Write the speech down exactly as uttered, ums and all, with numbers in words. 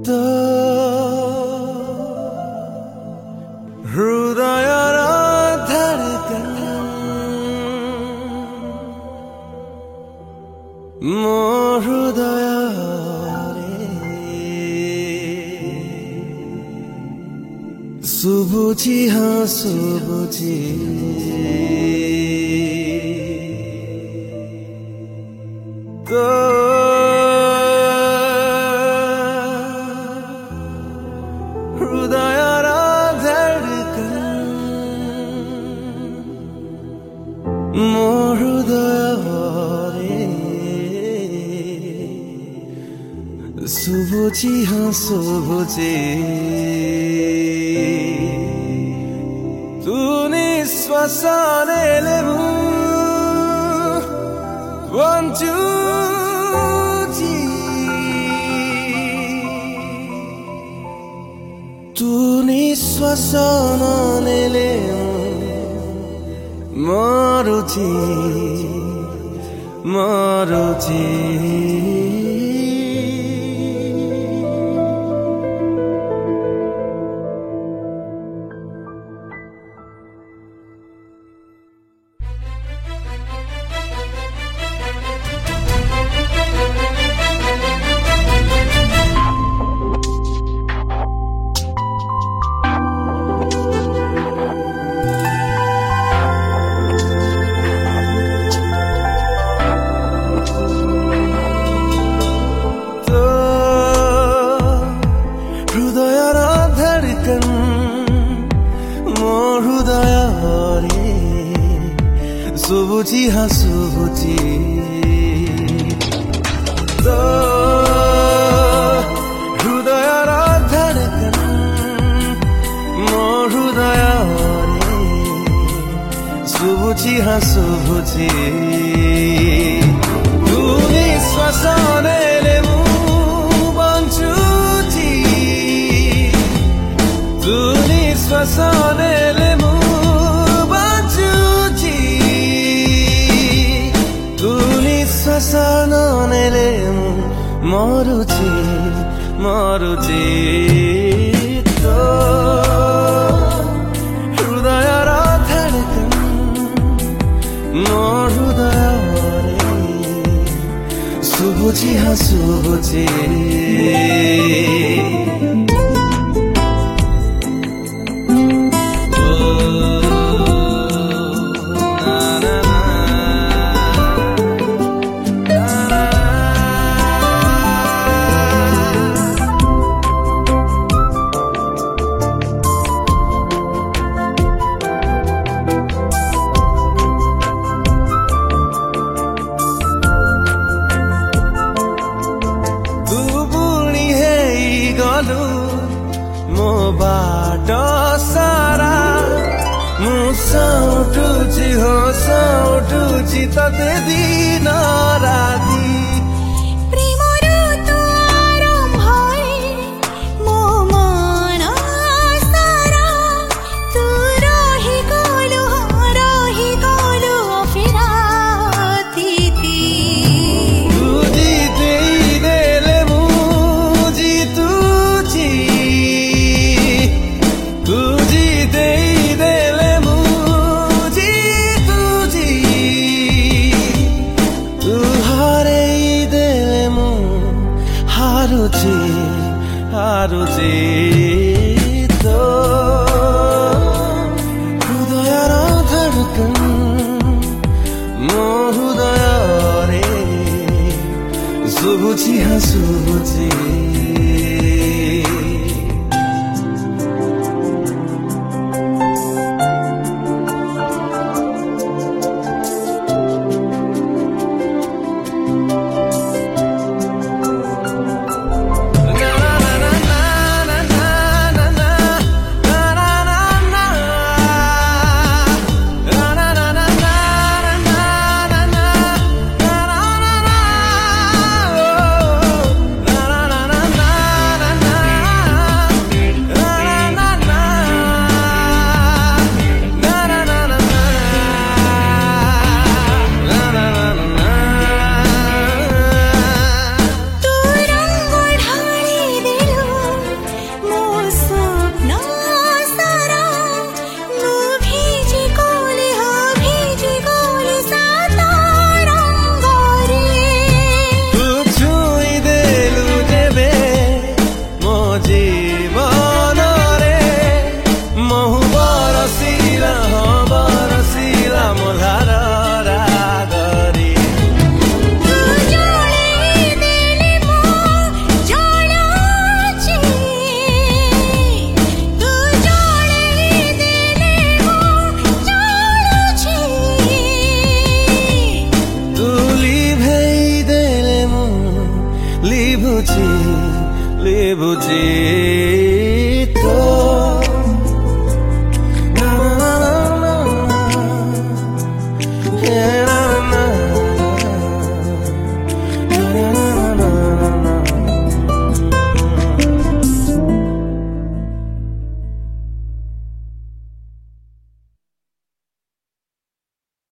तो हृदयरा धड़कन मो हृदय सुबुझी हाँ सुबुझी तो हृदयरा धड़कन मो हृदय सुबुझी हाँ सुबुझी Swasane one two tuni swasane le maruti maruti सुबुझी हाँ सुबुझी तो हृदयरा धड़कन मो हृदय सुबुझी हाँ सुबुझी तुनी श्वासने ले बंचुची तुनी श्वासने ले श्वासने ले मरुची मरुची तो हृदयरा धड़कन मो हृदय सुबुझी हाँ सुबुझी मो बाटो सारा मु साउटुची हो साउटुची तते दिन राती हारुची तो हृदयरा धड़कन मो हृदय सुबुझी हाँ सुबुझी na na লিভুଛି লিଭୁଛି ତୋ